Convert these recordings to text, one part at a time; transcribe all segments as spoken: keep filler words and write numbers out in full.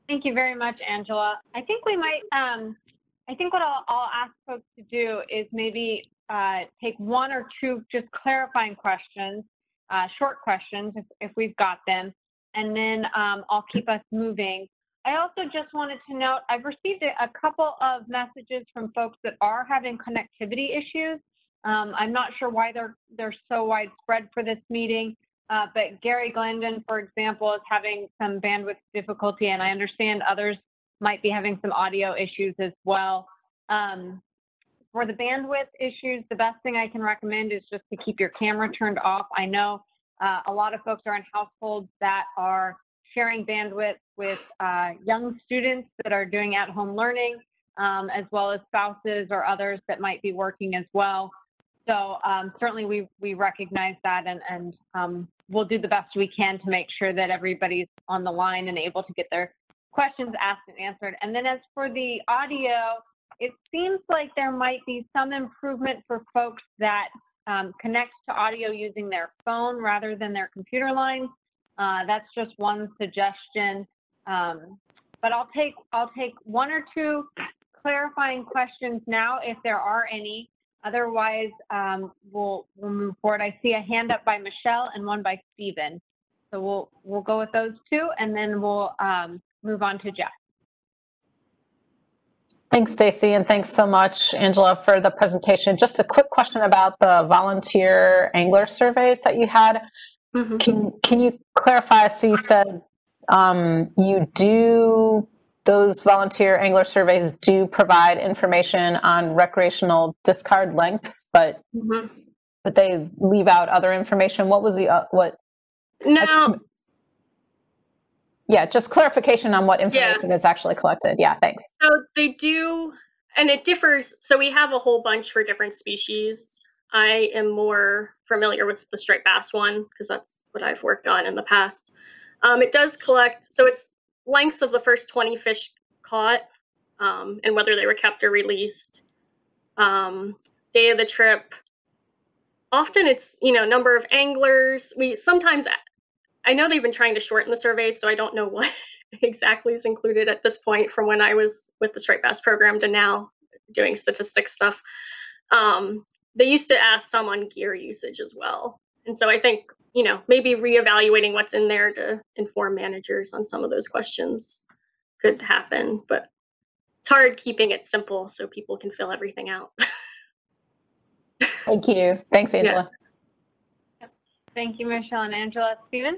Thank you very much, Angela. I think we might, um, I think what I'll, I'll ask folks to do is maybe uh, take one or two just clarifying questions, uh, short questions if, if we've got them, and then um, I'll keep us moving. I also just wanted to note, I've received a, a couple of messages from folks that are having connectivity issues. Um, I'm not sure why they're, they're so widespread for this meeting. Uh, but Gary Glendon, for example, is having some bandwidth difficulty, and I understand others might be having some audio issues as well. Um, for the bandwidth issues, the best thing I can recommend is just to keep your camera turned off. I know uh, a lot of folks are in households that are sharing bandwidth with uh, young students that are doing at-home learning, um, as well as spouses or others that might be working as well. So um, certainly we, we recognize that, and, and um, we'll do the best we can to make sure that everybody's on the line and able to get their questions asked and answered. And then as for the audio, it seems like there might be some improvement for folks that um, connect to audio using their phone rather than their computer lines. Uh, that's just one suggestion. Um, but I'll take, I'll take one or two clarifying questions now if there are any. Otherwise, um, we'll, we'll move forward. I see a hand up by Michelle and one by Stephen. So we'll, we'll go with those two, and then we'll um, move on to Jeff. Thanks, Stacy, and thanks so much, Angela, for the presentation. Just a quick question about the volunteer angler surveys that you had. Mm-hmm. Can, can you clarify, so you said um, you do those volunteer angler surveys do provide information on recreational discard lengths, but mm-hmm. but they leave out other information. What was the uh, what? No. I, yeah, just clarification on what information yeah. is actually collected. Yeah, thanks. So they do, and it differs. So we have a whole bunch for different species. I am more familiar with the striped bass one because that's what I've worked on in the past. Um, it does collect, so it's lengths of the first twenty fish caught, um, and whether they were kept or released, um, day of the trip. Often it's, you know, number of anglers. We sometimes, I know they've been trying to shorten the survey, so I don't know what exactly is included at this point from when I was with the striped bass program to now doing statistics stuff. Um, they used to ask some on gear usage as well. And so I think, you know, maybe reevaluating what's in there to inform managers on some of those questions could happen, but it's hard keeping it simple so people can fill everything out. Thank you. Thanks, Angela. Yeah. Thank you, Michelle and Angela. Stephen?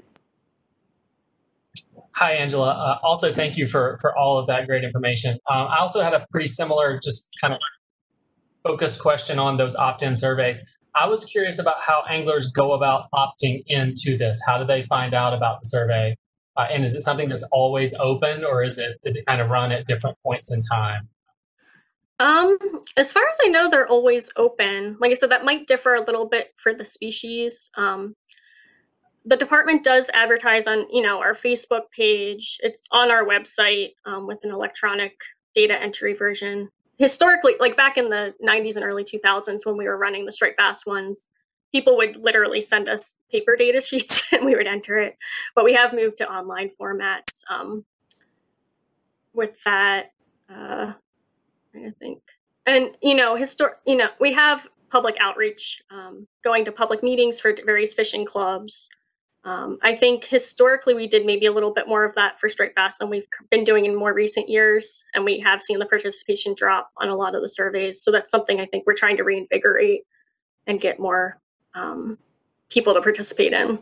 Hi, Angela. Uh, also, thank you for, for all of that great information. Um, I also had a pretty similar, just kind of focused question on those opt-in surveys. I was curious about how anglers go about opting into this. How do they find out about the survey? Uh, and is it something that's always open, or is it is it kind of run at different points in time? Um, as far as I know, they're always open. Like I said, that might differ a little bit for the species. Um, the department does advertise on, you know, our Facebook page. It's on our website um, with an electronic data entry version. Historically, like back in the nineties and early two thousands when we were running the striped bass ones, people would literally send us paper data sheets and we would enter it. But we have moved to online formats um, with that. Uh, I think, and you know, histor you know, we have public outreach, um, going to public meetings for various fishing clubs. Um, I think historically we did maybe a little bit more of that for striped bass than we've been doing in more recent years, and we have seen the participation drop on a lot of the surveys. So that's something I think we're trying to reinvigorate and get more um, people to participate in.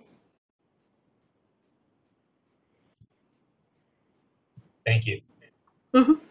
Thank you. Mm-hmm.